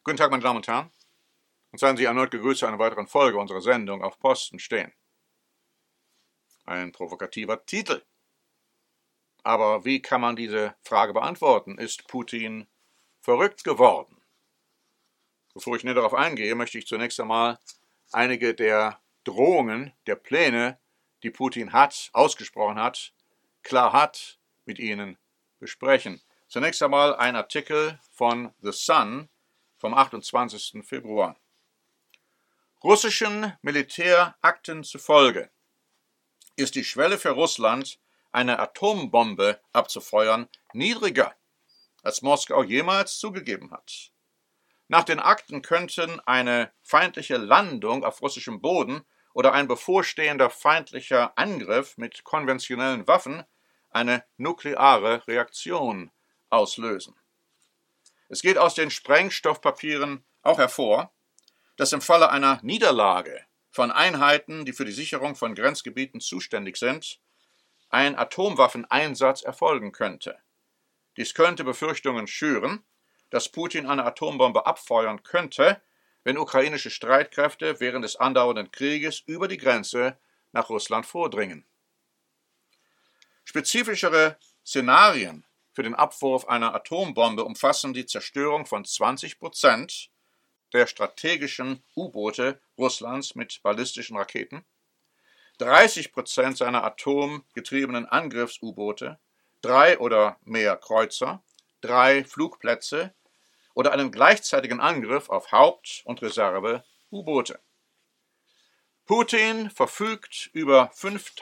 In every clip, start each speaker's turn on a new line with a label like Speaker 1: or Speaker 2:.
Speaker 1: Guten Tag, meine Damen und Herren, und seien Sie erneut gegrüßt zu einer weiteren Folge unserer Sendung Auf Posten stehen. Ein provokativer Titel. Aber wie kann man diese Frage beantworten? Ist Putin verrückt geworden? Bevor ich näher darauf eingehe, möchte ich zunächst einmal einige der Drohungen, der Pläne, die Putin ausgesprochen hat, klar hat, mit Ihnen besprechen. Zunächst einmal ein Artikel von The Sun vom 28. Februar. Russischen Militärakten zufolge ist die Schwelle für Russland, eine Atombombe abzufeuern, niedriger, als Moskau jemals zugegeben hat. Nach den Akten könnten eine feindliche Landung auf russischem Boden oder ein bevorstehender feindlicher Angriff mit konventionellen Waffen eine nukleare Reaktion auslösen. Es geht aus den Sprengstoffpapieren auch hervor, dass im Falle einer Niederlage von Einheiten, die für die Sicherung von Grenzgebieten zuständig sind, ein Atomwaffeneinsatz erfolgen könnte. Dies könnte Befürchtungen schüren, dass Putin eine Atombombe abfeuern könnte, wenn ukrainische Streitkräfte während des andauernden Krieges über die Grenze nach Russland vordringen. Spezifischere Szenarien für den Abwurf einer Atombombe umfassen die Zerstörung von 20% der strategischen U-Boote Russlands mit ballistischen Raketen, 30% seiner atomgetriebenen Angriffs-U-Boote, 3 oder mehr Kreuzer, 3 Flugplätze oder einen gleichzeitigen Angriff auf Haupt- und Reserve-U-Boote. Putin verfügt über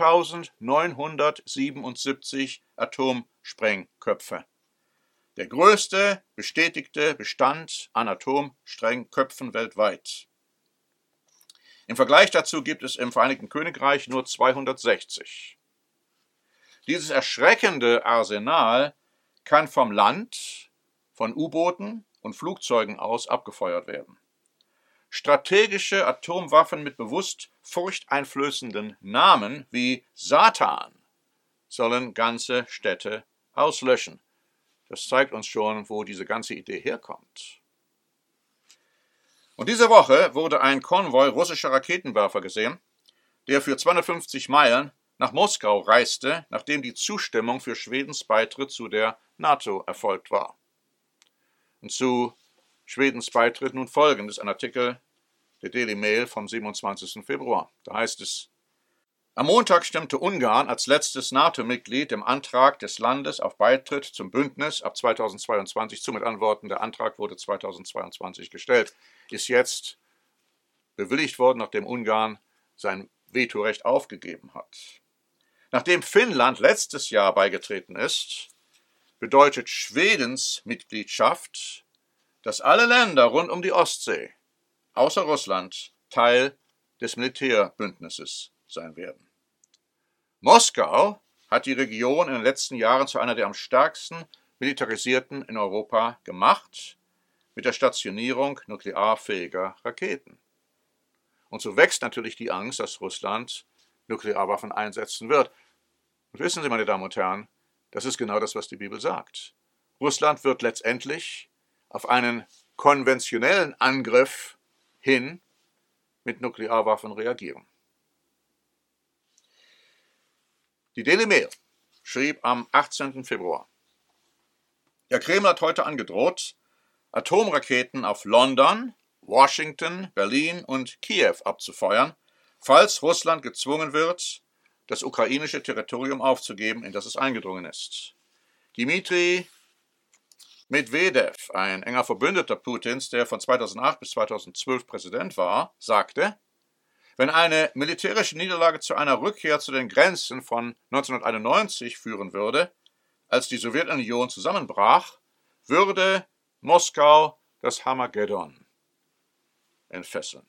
Speaker 1: 5.977 Atomsprengköpfe. Der größte bestätigte Bestand an Atomsprengköpfen weltweit. Im Vergleich dazu gibt es im Vereinigten Königreich nur 260. Dieses erschreckende Arsenal kann vom Land, von U-Booten und Flugzeugen aus abgefeuert werden. Strategische Atomwaffen mit bewusst furchteinflößenden Namen wie Satan sollen ganze Städte auslöschen. Das zeigt uns schon, wo diese ganze Idee herkommt. Und diese Woche wurde ein Konvoi russischer Raketenwerfer gesehen, der für 250 Meilen nach Moskau reiste, nachdem die Zustimmung für Schwedens Beitritt zu der NATO erfolgt war. Und zu Schwedens Beitritt nun folgendes, ein Artikel der Daily Mail vom 27. Februar. Da heißt es: Am Montag stimmte Ungarn als letztes NATO-Mitglied dem Antrag des Landes auf Beitritt zum Bündnis ab 2022 zu, mit Antworten. Der Antrag wurde 2022 gestellt, ist jetzt bewilligt worden, nachdem Ungarn sein Vetorecht aufgegeben hat. Nachdem Finnland letztes Jahr beigetreten ist, bedeutet Schwedens Mitgliedschaft, dass alle Länder rund um die Ostsee, außer Russland, Teil des Militärbündnisses sein werden. Moskau hat die Region in den letzten Jahren zu einer der am stärksten militarisierten in Europa gemacht, mit der Stationierung nuklearfähiger Raketen. Und so wächst natürlich die Angst, dass Russland Nuklearwaffen einsetzen wird. Und wissen Sie, meine Damen und Herren, das ist genau das, was die Bibel sagt. Russland wird letztendlich auf einen konventionellen Angriff hin mit Nuklearwaffen reagieren. Die Daily Mail schrieb am 18. Februar: Der Kreml hat heute angedroht, Atomraketen auf London, Washington, Berlin und Kiew abzufeuern, falls Russland gezwungen wird, das ukrainische Territorium aufzugeben, in das es eingedrungen ist. Dmitri Medvedev, ein enger Verbündeter Putins, der von 2008 bis 2012 Präsident war, sagte: Wenn eine militärische Niederlage zu einer Rückkehr zu den Grenzen von 1991 führen würde, als die Sowjetunion zusammenbrach, würde Moskau das Armageddon entfesseln.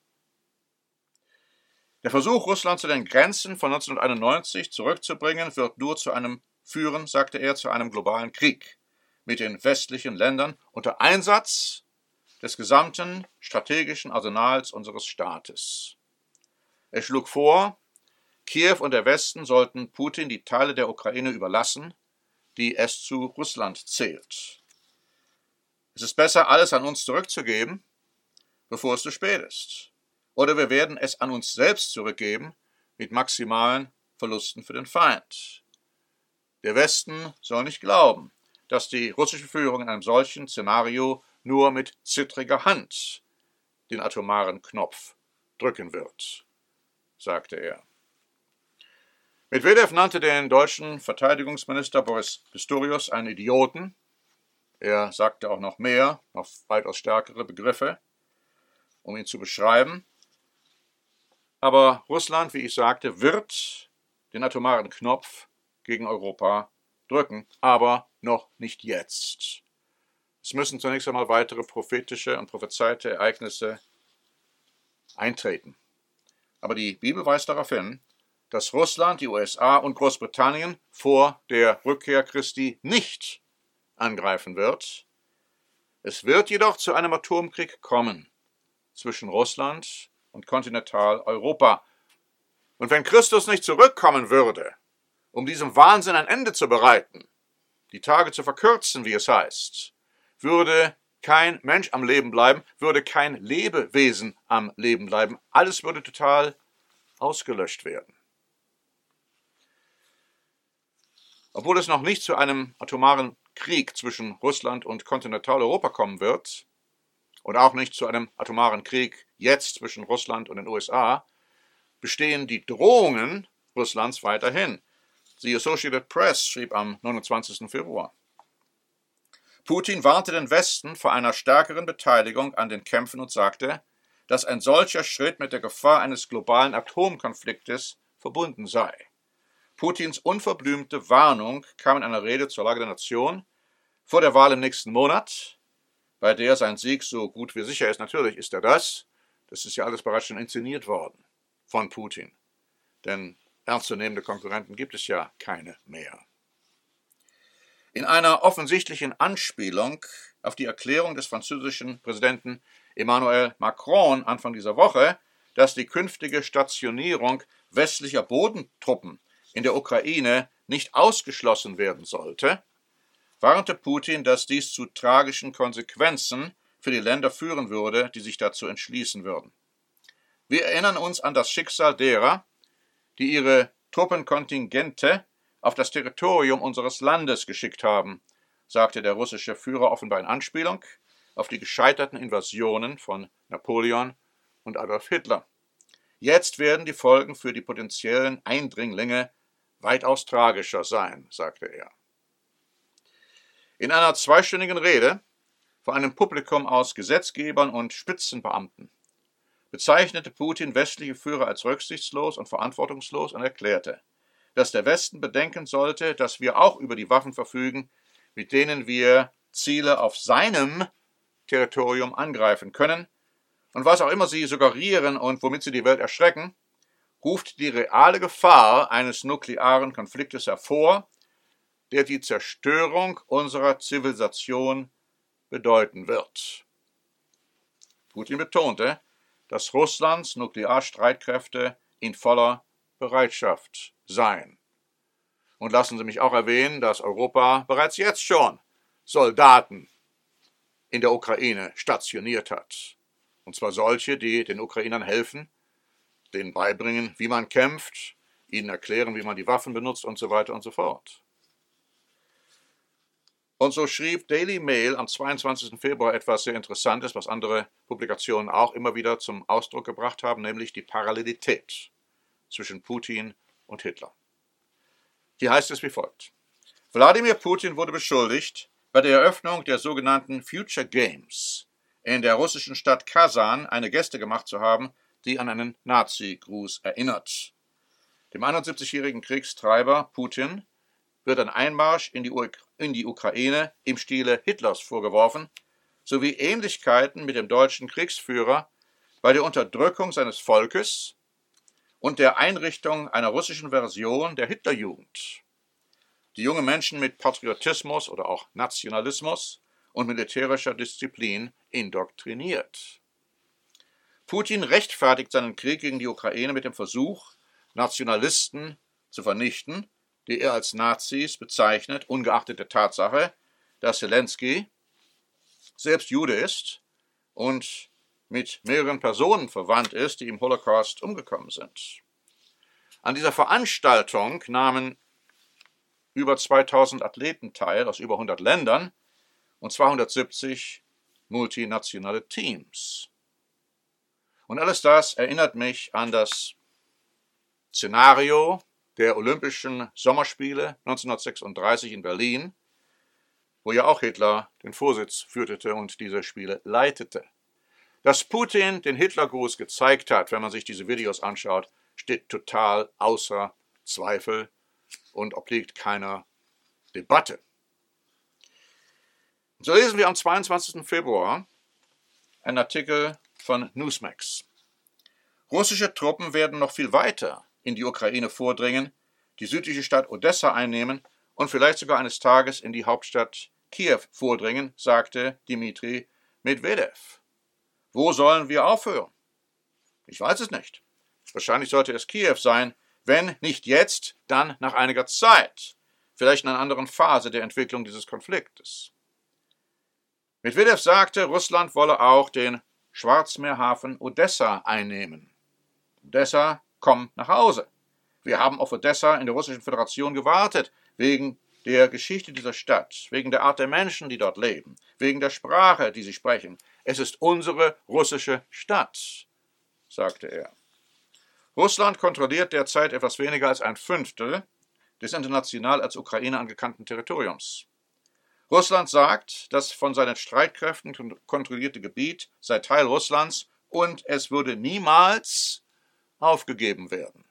Speaker 1: Der Versuch, Russland zu den Grenzen von 1991 zurückzubringen, wird nur führen, sagte er, zu einem globalen Krieg mit den westlichen Ländern unter Einsatz des gesamten strategischen Arsenals unseres Staates. Er schlug vor, Kiew und der Westen sollten Putin die Teile der Ukraine überlassen, die es zu Russland zählt. Es ist besser, alles an uns zurückzugeben, bevor es zu spät ist. Oder wir werden es an uns selbst zurückgeben, mit maximalen Verlusten für den Feind. Der Westen soll nicht glauben, dass die russische Führung in einem solchen Szenario nur mit zittriger Hand den atomaren Knopf drücken wird, sagte er. Medwedew nannte den deutschen Verteidigungsminister Boris Pistorius einen Idioten. Er sagte auch noch mehr, noch weitaus stärkere Begriffe, um ihn zu beschreiben. Aber Russland, wie ich sagte, wird den atomaren Knopf gegen Europa drücken, aber noch nicht jetzt. Es müssen zunächst einmal weitere prophetische und prophezeite Ereignisse eintreten. Aber die Bibel weist darauf hin, dass Russland, die USA und Großbritannien vor der Rückkehr Christi nicht angreifen wird. Es wird jedoch zu einem Atomkrieg kommen zwischen Russland und Kontinentaleuropa. Und wenn Christus nicht zurückkommen würde, um diesem Wahnsinn ein Ende zu bereiten, die Tage zu verkürzen, wie es heißt, würde kein Mensch am Leben bleiben, würde kein Lebewesen am Leben bleiben. Alles würde total ausgelöscht werden. Obwohl es noch nicht zu einem atomaren Krieg zwischen Russland und Kontinentaleuropa kommen wird und auch nicht zu einem atomaren Krieg jetzt zwischen Russland und den USA, bestehen die Drohungen Russlands weiterhin. Die Associated Press schrieb am 29. Februar. Putin warnte den Westen vor einer stärkeren Beteiligung an den Kämpfen und sagte, dass ein solcher Schritt mit der Gefahr eines globalen Atomkonfliktes verbunden sei. Putins unverblümte Warnung kam in einer Rede zur Lage der Nation vor der Wahl im nächsten Monat, bei der sein Sieg so gut wie sicher ist. Natürlich ist er das. Das ist ja alles bereits schon inszeniert worden von Putin. Denn ernstzunehmende Konkurrenten gibt es ja keine mehr. In einer offensichtlichen Anspielung auf die Erklärung des französischen Präsidenten Emmanuel Macron Anfang dieser Woche, dass die künftige Stationierung westlicher Bodentruppen in der Ukraine nicht ausgeschlossen werden sollte, warnte Putin, dass dies zu tragischen Konsequenzen für die Länder führen würde, die sich dazu entschließen würden. Wir erinnern uns an das Schicksal derer, die ihre Truppenkontingente auf das Territorium unseres Landes geschickt haben, sagte der russische Führer offenbar in Anspielung auf die gescheiterten Invasionen von Napoleon und Adolf Hitler. Jetzt werden die Folgen für die potenziellen Eindringlinge weitaus tragischer sein, sagte er. In einer zweistündigen Rede vor einem Publikum aus Gesetzgebern und Spitzenbeamten bezeichnete Putin westliche Führer als rücksichtslos und verantwortungslos und erklärte, dass der Westen bedenken sollte, dass wir auch über die Waffen verfügen, mit denen wir Ziele auf seinem Territorium angreifen können, und was auch immer sie suggerieren und womit sie die Welt erschrecken, ruft die reale Gefahr eines nuklearen Konfliktes hervor, der die Zerstörung unserer Zivilisation bedeuten wird. Putin betonte, dass Russlands Nuklearstreitkräfte in voller Bereitschaft seien. Und lassen Sie mich auch erwähnen, dass Europa bereits jetzt schon Soldaten in der Ukraine stationiert hat. Und zwar solche, die den Ukrainern helfen, denen beibringen, wie man kämpft, ihnen erklären, wie man die Waffen benutzt und so weiter und so fort. Und so schrieb Daily Mail am 22. Februar etwas sehr Interessantes, was andere Publikationen auch immer wieder zum Ausdruck gebracht haben, nämlich die Parallelität zwischen Putin und Hitler. Hier heißt es wie folgt. Wladimir Putin wurde beschuldigt, bei der Eröffnung der sogenannten Future Games in der russischen Stadt Kasan eine Geste gemacht zu haben, die an einen Nazi-Gruß erinnert. Dem 71-jährigen Kriegstreiber Putin wird ein Einmarsch in die Ukraine im Stile Hitlers vorgeworfen, sowie Ähnlichkeiten mit dem deutschen Kriegsführer bei der Unterdrückung seines Volkes und der Einrichtung einer russischen Version der Hitlerjugend, die junge Menschen mit Patriotismus oder auch Nationalismus und militärischer Disziplin indoktriniert. Putin rechtfertigt seinen Krieg gegen die Ukraine mit dem Versuch, Nationalisten zu vernichten, die er als Nazis bezeichnet, ungeachtet der Tatsache, dass Zelensky selbst Jude ist und mit mehreren Personen verwandt ist, die im Holocaust umgekommen sind. An dieser Veranstaltung nahmen über 2000 Athleten teil aus über 100 Ländern und 270 multinationale Teams. Und alles das erinnert mich an das Szenario der Olympischen Sommerspiele 1936 in Berlin, wo ja auch Hitler den Vorsitz führte und diese Spiele leitete. Dass Putin den Hitlergruß gezeigt hat, wenn man sich diese Videos anschaut, steht total außer Zweifel und obliegt keiner Debatte. So lesen wir am 22. Februar einen Artikel von Newsmax. Russische Truppen werden noch viel weiter in die Ukraine vordringen, die südliche Stadt Odessa einnehmen und vielleicht sogar eines Tages in die Hauptstadt Kiew vordringen, sagte Dmitri Medvedev. Wo sollen wir aufhören? Ich weiß es nicht. Wahrscheinlich sollte es Kiew sein, wenn nicht jetzt, dann nach einiger Zeit, vielleicht in einer anderen Phase der Entwicklung dieses Konfliktes. Medvedev sagte, Russland wolle auch den Schwarzmeerhafen Odessa einnehmen. Odessa, komm nach Hause. Wir haben auf Odessa in der Russischen Föderation gewartet, wegen der Geschichte dieser Stadt, wegen der Art der Menschen, die dort leben, wegen der Sprache, die sie sprechen. Es ist unsere russische Stadt, sagte er. Russland kontrolliert derzeit etwas weniger als ein Fünftel des international als Ukraine angekannten Territoriums. Russland sagt, das von seinen Streitkräften kontrollierte Gebiet sei Teil Russlands und es würde niemals aufgegeben werden.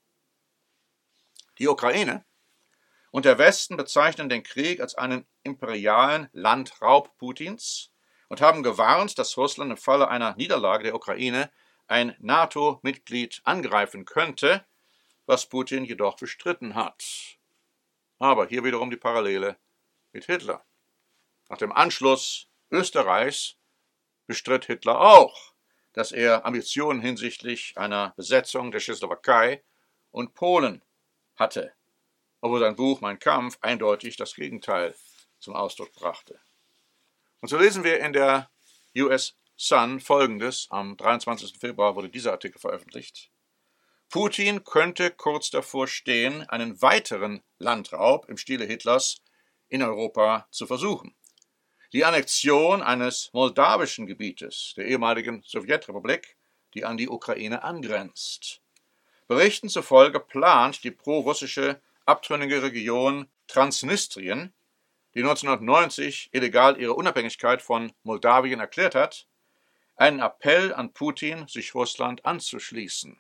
Speaker 1: Die Ukraine und der Westen bezeichnen den Krieg als einen imperialen Landraub Putins und haben gewarnt, dass Russland im Falle einer Niederlage der Ukraine ein NATO-Mitglied angreifen könnte, was Putin jedoch bestritten hat. Aber hier wiederum die Parallele mit Hitler. Nach dem Anschluss Österreichs bestritt Hitler auch, dass er Ambitionen hinsichtlich einer Besetzung der Tschechoslowakei und Polen hatte, obwohl sein Buch Mein Kampf eindeutig das Gegenteil zum Ausdruck brachte. Und so lesen wir in der US Sun Folgendes: Am 23. Februar wurde dieser Artikel veröffentlicht. Putin könnte kurz davor stehen, einen weiteren Landraub im Stile Hitlers in Europa zu versuchen. Die Annexion eines moldawischen Gebietes, der ehemaligen Sowjetrepublik, die an die Ukraine angrenzt. Berichten zufolge plant die pro-russische abtrünnige Region Transnistrien, die 1990 illegal ihre Unabhängigkeit von Moldawien erklärt hat, einen Appell an Putin, sich Russland anzuschließen.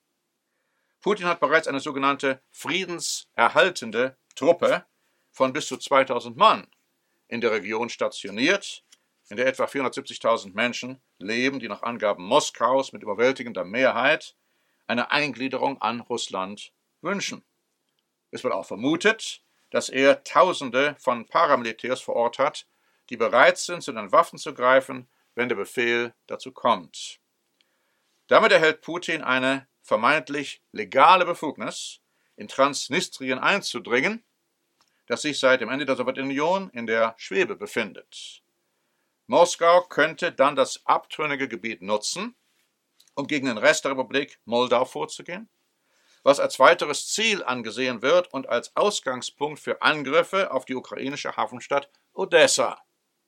Speaker 1: Putin hat bereits eine sogenannte friedenserhaltende Truppe von bis zu 2000 Mann in der Region stationiert, in der etwa 470.000 Menschen leben, die nach Angaben Moskaus mit überwältigender Mehrheit eine Eingliederung an Russland wünschen. Es wird auch vermutet, dass er Tausende von Paramilitärs vor Ort hat, die bereit sind, zu den Waffen zu greifen, wenn der Befehl dazu kommt. Damit erhält Putin eine vermeintlich legale Befugnis, in Transnistrien einzudringen, das sich seit dem Ende der Sowjetunion in der Schwebe befindet. Moskau könnte dann das abtrünnige Gebiet nutzen, um gegen den Rest der Republik Moldau vorzugehen, was als weiteres Ziel angesehen wird und als Ausgangspunkt für Angriffe auf die ukrainische Hafenstadt Odessa,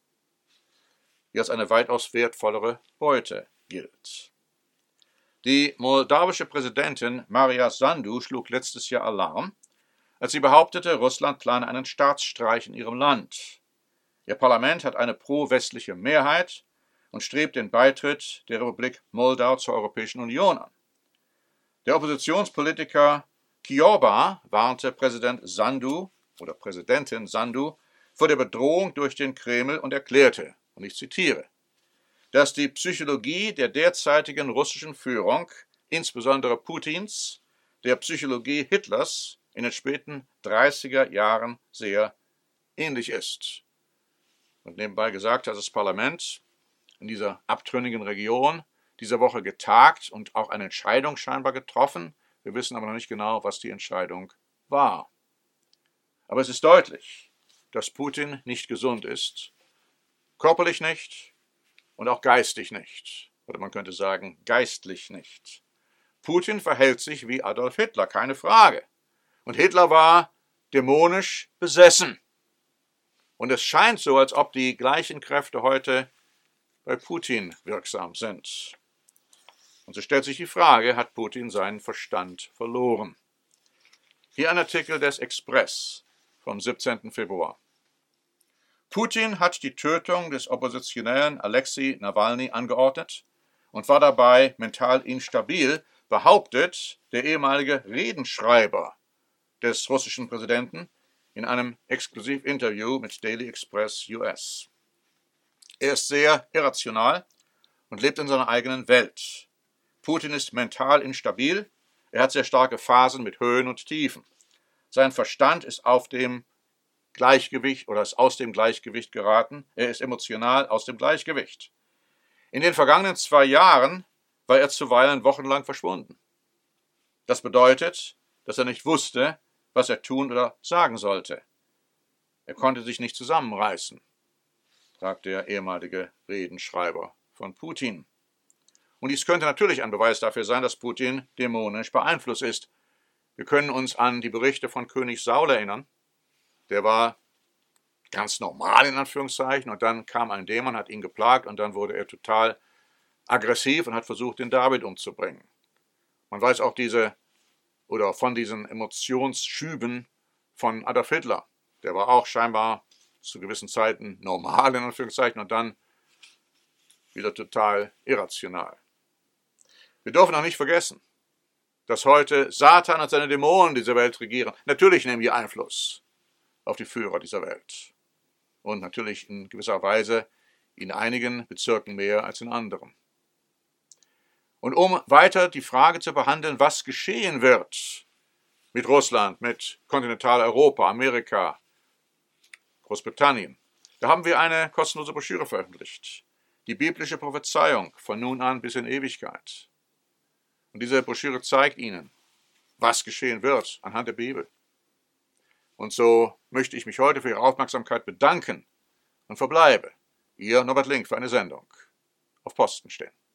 Speaker 1: die als eine weitaus wertvollere Beute gilt. Die moldawische Präsidentin Maria Sandu schlug letztes Jahr Alarm, als sie behauptete, Russland plane einen Staatsstreich in ihrem Land. Ihr Parlament hat eine pro-westliche Mehrheit und strebt den Beitritt der Republik Moldau zur Europäischen Union an. Der Oppositionspolitiker Kiorba warnte Präsidentin Sandu vor der Bedrohung durch den Kreml und erklärte, und ich zitiere, dass die Psychologie der derzeitigen russischen Führung, insbesondere Putins, der Psychologie Hitlers in den späten 30er Jahren sehr ähnlich ist. Und nebenbei gesagt hat das Parlament in dieser abtrünnigen Region diese Woche getagt und auch eine Entscheidung scheinbar getroffen. Wir wissen aber noch nicht genau, was die Entscheidung war. Aber es ist deutlich, dass Putin nicht gesund ist körperlich nicht und auch geistig nicht. Oder man könnte sagen, geistlich nicht. Putin verhält sich wie Adolf Hitler, keine Frage. Und Hitler war dämonisch besessen. Und es scheint so, als ob die gleichen Kräfte heute bei Putin wirksam sind. Und so stellt sich die Frage, hat Putin seinen Verstand verloren? Hier ein Artikel des Express vom 17. Februar. Putin hat die Tötung des Oppositionellen Alexei Nawalny angeordnet und war dabei mental instabil, behauptet der ehemalige Redenschreiber des russischen Präsidenten in einem Exklusivinterview mit Daily Express US. Er ist sehr irrational und lebt in seiner eigenen Welt. Putin ist mental instabil, er hat sehr starke Phasen mit Höhen und Tiefen. Sein Verstand ist aus dem Gleichgewicht geraten, er ist emotional aus dem Gleichgewicht. In den vergangenen 2 Jahren war er zuweilen wochenlang verschwunden. Das bedeutet, dass er nicht wusste, was er tun oder sagen sollte. Er konnte sich nicht zusammenreißen, sagt der ehemalige Redenschreiber von Putin. Und dies könnte natürlich ein Beweis dafür sein, dass Putin dämonisch beeinflusst ist. Wir können uns an die Berichte von König Saul erinnern. Der war ganz normal in Anführungszeichen und dann kam ein Dämon, hat ihn geplagt und dann wurde er total aggressiv und hat versucht, den David umzubringen. Man weiß auch von diesen Emotionsschüben von Adolf Hitler. Der war auch scheinbar zu gewissen Zeiten normal in Anführungszeichen und dann wieder total irrational. Wir dürfen auch nicht vergessen, dass heute Satan und seine Dämonen diese Welt regieren. Natürlich nehmen die Einfluss auf die Führer dieser Welt. Und natürlich in gewisser Weise in einigen Bezirken mehr als in anderen. Und um weiter die Frage zu behandeln, was geschehen wird mit Russland, mit Kontinentaleuropa, Amerika, Großbritannien, da haben wir eine kostenlose Broschüre veröffentlicht. Die biblische Prophezeiung von nun an bis in Ewigkeit. Und diese Broschüre zeigt Ihnen, was geschehen wird anhand der Bibel. Und so möchte ich mich heute für Ihre Aufmerksamkeit bedanken und verbleibe. Ihr Norbert Link für eine Sendung auf Posten stehen.